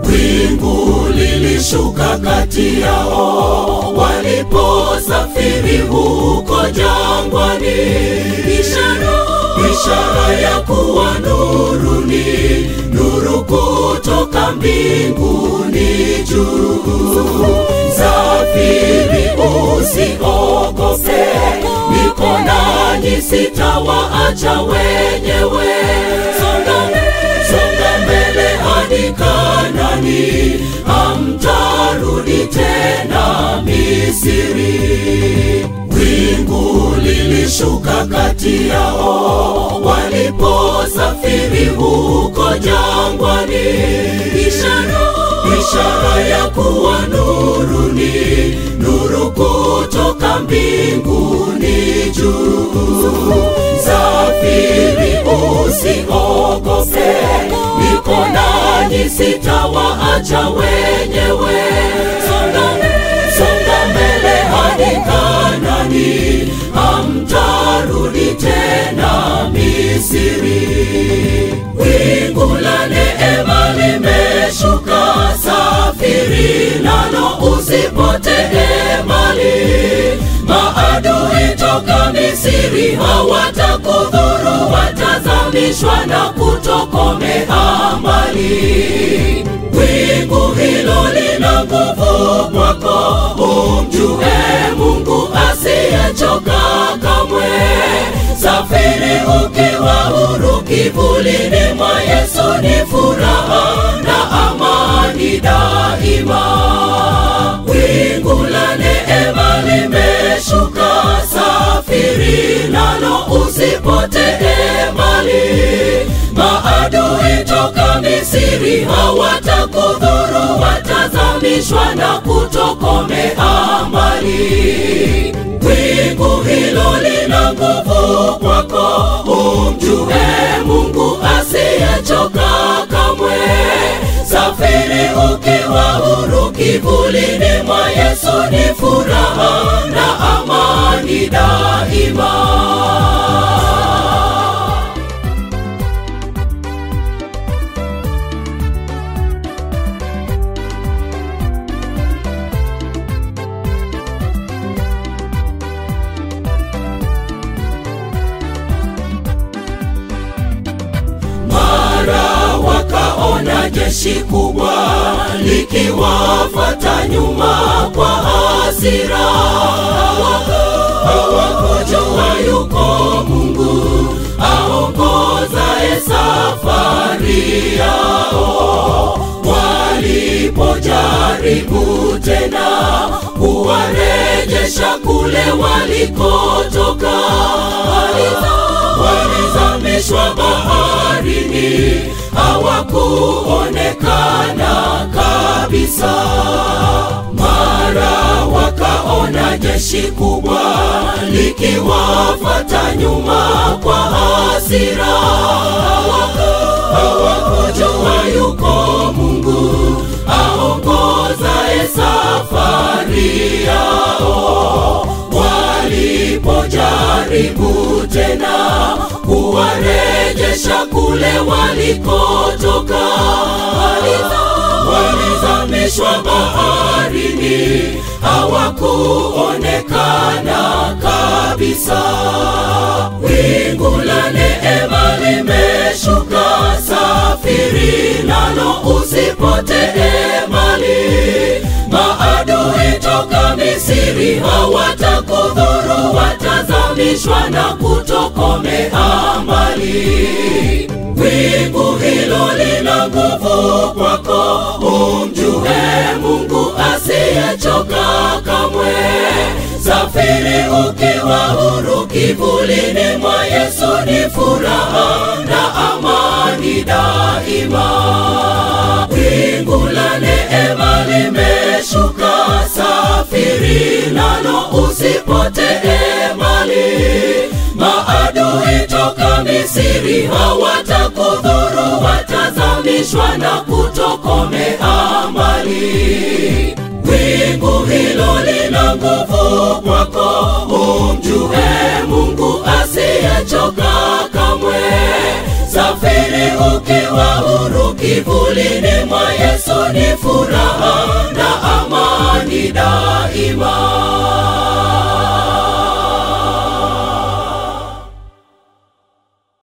Wingu lilishuka kati yao waliposafiri huko jangwani, ishara ya kuwa nuru ni nuru kutoka mbinguni juu. Safiri usiogope, niko nanyi sitawaacha wenyewe. Songa mbele hadi Kanaani, hamtarudi tena Misri. Wingu lilishuka kati yao waliposafiri huko jangwani, ishara ya kuwa nuru ni nuru kutoka mbinguni juu. Safiri usiogope, niko nanyi sitawaacha wenyewe. Songa mbele hadi Kanaani, hamtarudi tena Misri. Wingu la neema limeshuka, safiri nalo usipotee mbali. Maadui toka Misri hawatakudhuru, watazamishwa na kutokomea mbali. Wingu hilo lina nguvu kwako, umjue Mungu asiyechoka kamwe. Safiri ukiwa huru, kivulini mwa Yesu ni furaha na amani daima. Wingu la neema limeshuka, safiri nalo usipotee mbali. Maadui toka Misri hawatakudhuru, watazamishwa na kutokomea mbali. Wingu hilo lina nguvu kwako, umjue Mungu asiyechoka kamwe. Safiri ukiwa huru, kivulini mwa Yesu ni furaha na amani daima. Wakaona jeshi kubwa likiwafuata nyuma kwa hasira. Hawakujua yuko Mungu aongozaye safari yao. Walipojaribu tena kuwarejesha kule walikotoka, walizamishwa baharini, hawakuonekana kabisa. Mara wakaona jeshi kubwa likiwafuata nyuma kwa hasira. Hawakujua yuko Mungu aongozaye safari yao. Walipojaribu tena kuwarejesha kule walikotoka, walizamishwa baharini, hawakuonekana kabisa. Wingu la neema limeshuka, safiri nalo usipotee mbali. Maadui toka Misri hawatakudhuru, watazamishwa na kutokomea mbali. Wingu hilo lina nguvu kwako, umjue Mungu asiyechoka kamwe. Safiri ukiwa huru, kivulini mwa Yesu ni furaha na amani daima. Wingu la neema limeshuka, safiri nalo usipotee mbali. Maadui toka Misri hawatakudhuru, watazamishwa na kutokomea mbali. Wingu hilo lina nguvu kwako, umjue Mungu asiyechoka kamwe. Safiri ukiwa huru kivulini mwa Yesu, ni furaha na amani daima.